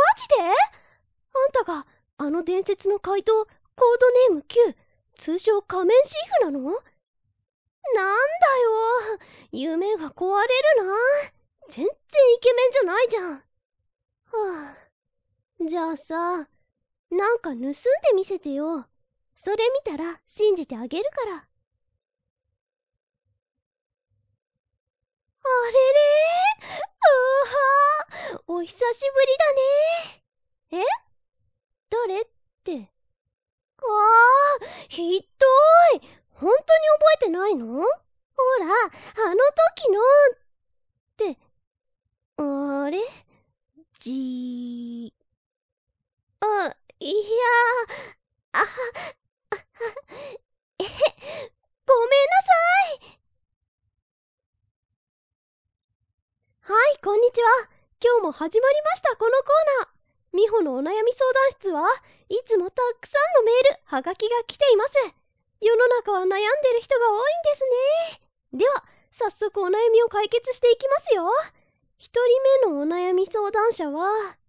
ジで？あんたがあの伝説の怪盗コードネーム Q、 通称仮面シーフなの？なんだよ、夢が壊れるな。全然イケメンじゃないじゃん。はあ、じゃあさ、なんか盗んでみせてよ。それ見たら信じてあげるから。あれれ、うはお久しぶりだね。え？誰って。ああ、ひっどい。本当に覚えてないの？ほら、あの時のって。あれ？いや、あは、あは、ごめんなさい。はい、こんにちは。今日も始まりました、このコーナー。美穂のお悩み相談室はいつもたくさんのメール、はがきが来ています。世の中は悩んでる人が多いんですね。では、早速お悩みを解決していきますよ。一人目のお悩み相談者は、